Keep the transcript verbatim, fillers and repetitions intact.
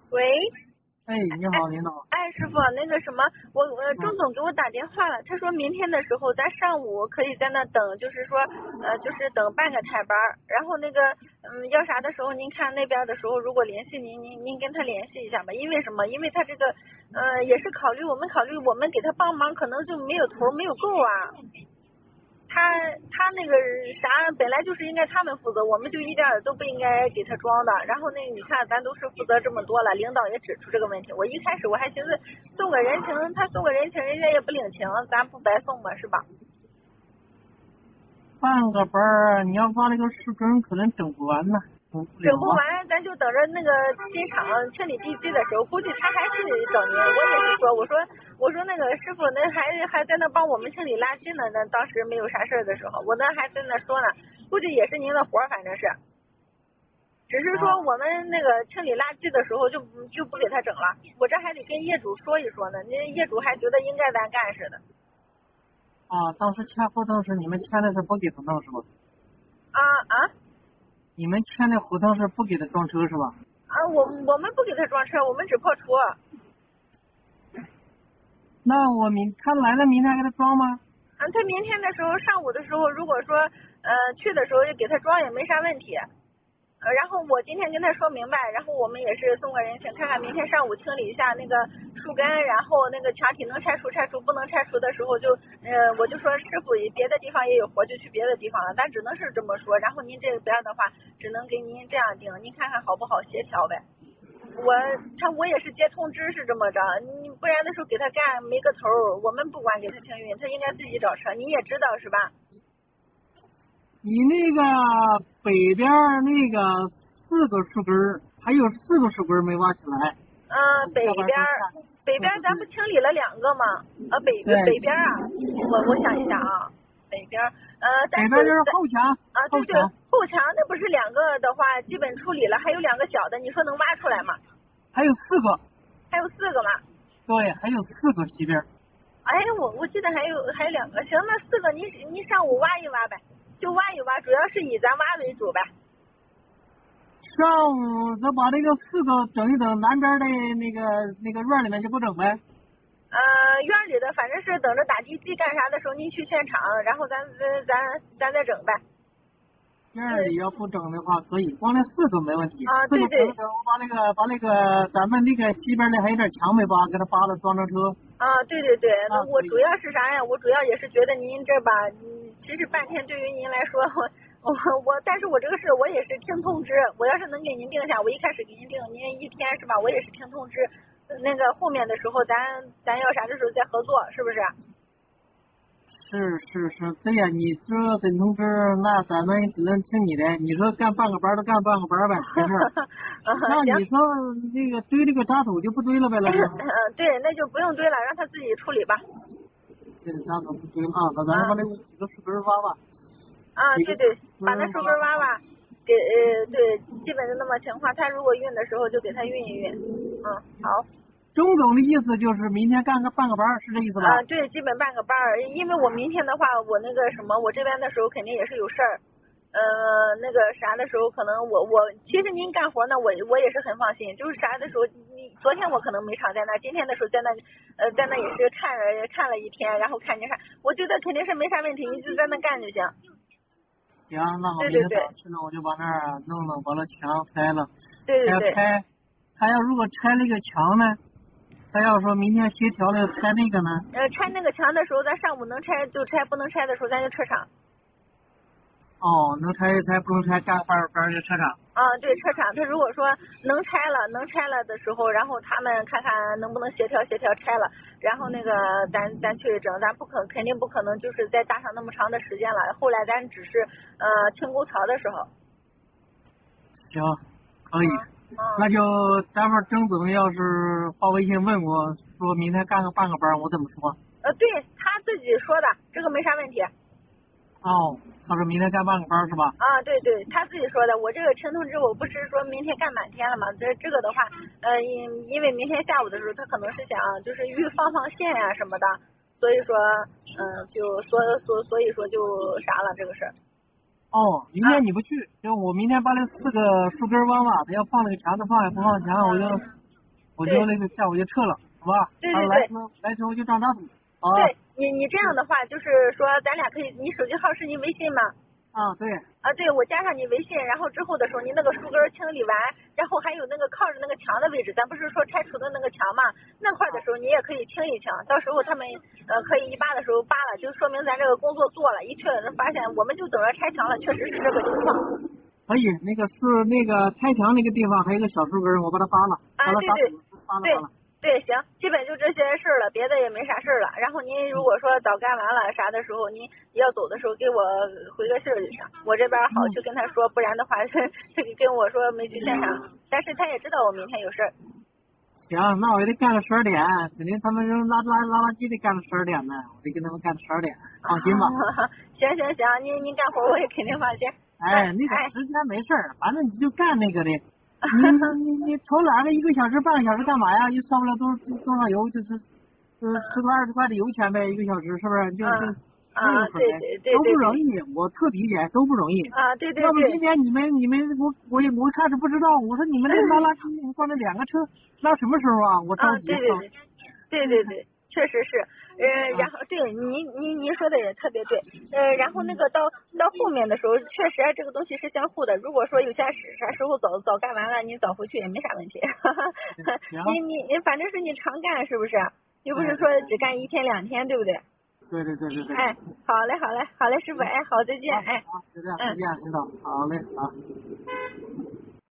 喂， 哎，你好，领导。 哎，师傅，那个什么，我呃，钟总给我打电话了，他说明天的时候咱上午可以在那等，就是说呃，就是等半个台班，然后那个嗯，要啥的时候，您看那边的时候，如果联系您，您您跟他联系一下吧，因为什么？因为他这个呃，也是考虑我们考虑我们给他帮忙，可能就没有头没有够啊。他他那个啥，本来就是应该他们负责，我们就一点都不应该给他装的。然后那你看，咱都是负责这么多了，领导也指出这个问题。我一开始我还寻思送个人情，他送个人情，人家也不领情，咱不白送吗？是吧？ 半个班儿，你要把那个树根可能整不完呢，整不了啊。 整不完，咱就等着那个新厂清理地基的时候，估计他还是找您。我也是说，我说我说那个师傅，那还还在那帮我们清理垃圾呢。那当时没有啥事儿的时候，我那还在那说呢，估计也是您的活儿，反正是。只是说我们那个清理垃圾的时候就就不给他整了，我这还得跟业主说一说呢，那业主还觉得应该咱干似的。 啊，当时签合同时你们签的是不给他弄是吧？ 啊啊。 你们签的合同是不给他装车是吧？ 啊，我我们不给他装车，我们只破除。 那我明他来了，明天给他装吗？ 嗯，他明天的时候上午的时候，如果说呃去的时候给他装也没啥问题。呃，然后我今天跟他说明白，然后我们也是送个人情，看看明天上午清理一下那个树根，然后那个墙体能拆除拆除，不能拆除的时候就呃我就说师傅别的地方也有活，就去别的地方了，咱只能是这么说。然后您这边的话，只能给您这样定，您看看好不好协调呗。我他我也是接通知是这么着，你不然的时候给他干没个头，我们不管给他清运，他应该自己找车，你也知道是吧？ 你那个北边那个四个树根儿，还有四个树根儿没挖起来。 嗯、呃，北边北边咱不清理了两个吗？呃，北北边啊，我我想一下啊，北边呃，咱北边就是后墙啊，对对，后墙那不是两个的话基本处理了，还有两个小的，你说能挖出来吗？ 还有四个。 还有四个吗？ 对，还有四个西边。 哎，我我记得还有还有两个，行，那四个你你上午挖一挖呗。就挖一挖，主要是以咱挖为主呗。 上午咱把那个四个整一整，南边的那个那个院里面就不整呗。 呃，院里的反正是等着打地基干啥的时候，您去现场，然后咱咱咱咱再整呗。 院里要不整的话，可以，光那四个没问题。 啊，对对。 我把那个把那个咱们那个西边的还有点墙没扒，给它扒了装上车。 啊，对对对，那我主要是啥呀？我主要也是觉得您这吧，嗯，其实半天对于您来说，我我我，但是我这个事我也是听通知，我要是能给您定下，我一开始给您定，您一天是吧？我也是听通知，那个后面的时候咱咱要啥的时候再合作，是不是？ 是是是，对呀，你说跟通知，那咱们只能听你的。你说干半个班就干半个班呗，没事。那你说那个堆这个渣土就不堆了呗，老师。 嗯，对，那就不用堆了，让他自己处理吧。 这个渣土不堆了，那咱把那个几个树根挖挖。 啊，对对，把那树根挖挖，给呃对，基本的那么情况，他如果运的时候就给他运一运。嗯，好。 钟总的意思就是明天干个半个班，是这意思吧？ 啊，对，基本半个班儿，因为我明天的话，我那个什么，我这边的时候肯定也是有事儿，呃，那个啥的时候，可能我我其实您干活呢，我我也是很放心，就是啥的时候，你昨天我可能没常在那，今天的时候在那，呃，在那也是看看了一天，然后看您啥，我觉得肯定是没啥问题，你就在那干就行。 行，那我明天早上去了，我就把那儿弄弄，把那墙拆了。 对对对。 他要拆，他要如果拆那个墙呢？他要说明天协调了拆那个呢？ 呃，拆那个墙的时候，咱上午能拆就拆，不能拆的时候咱就撤场。 哦，能拆就拆，不能拆干半班就撤场。 啊，对，撤场。他如果说能拆了，能拆了的时候，然后他们看看能不能协调协调拆了，然后那个咱咱去整，咱不可肯定不可能就是再搭上那么长的时间了。后来咱只是呃清沟槽的时候。 行，可以。嗯嗯、那就待会儿郑总要是发微信问我说明天干个半个班，我怎么说？ 呃，对他自己说的，这个没啥问题。 哦，他说明天干半个班是吧？ 啊，对对，他自己说的。我这个听通知，我不是说明天干满天了吗？这这个的话，呃，因因为明天下午的时候，他可能是想就是预放放线呀、啊、什么的，所以说，嗯、呃，就所所所以说就啥了这个事儿。 哦，明天你不去，就我明天把那四个树根挖挖，他要放那个墙，他放也不放墙，我就我就那个下午就撤了，好吧？ 对对对。 来之后来之后就上大赌。 对你你这样的话，就是说咱俩可以，你手机号是你微信吗？ 啊，对。 啊，对，我加上你微信，然后之后的时候，你那个树根清理完，然后还有那个靠着那个墙的位置，咱不是说拆除的那个墙嘛，那块的时候你也可以清一清，到时候他们呃可以一扒的时候扒了，就说明咱这个工作做了，一确认发现，我们就等着拆墙了，确实是这个情况。 可以，那个是那个拆墙那个地方还有一个小树根，我把它扒了， 啊，对对， 扒了对。对，行，基本就这些事儿了，别的也没啥事儿了。然后您如果说早干完了啥的时候，您要走的时候给我回个信儿就行。我这边好去跟他说，不然的话他跟我说没去现场。但是他也知道我明天有事儿。 行，那我也得干到十二点，肯定他们扔拉拉拉垃圾得干到十二点呢，我得跟他们干到十二点，放心吧。 行行行，您您干活我也肯定放心。 哎，那个时间没事儿，反正你就干那个的。你你你头来个一个小时半个小时干嘛呀？又烧不了多多少油，就是就是十块二十块的油钱呗，一个小时是不是？就就啊对对对， 都不容易，我特理解，都不容易啊对对。 要不今天你们你们我我也我开始不知道，我说你们这拉垃圾，你们放这两个车拉什么时候啊？我着急。 啊对对对对对对，确实是。呃，然后对您您您说的也特别对，呃，然后那个到到后面的时候，确实这个东西是相互的。如果说有些啥时候早早干完了，你早回去也没啥问题。你你你反正是你常干是不是？又不是说只干一天两天，对不对？ 对对对对对。 哎，好嘞好嘞好嘞，师傅，哎，好，再见，哎。 好，就这样，再见，领导，好嘞，好。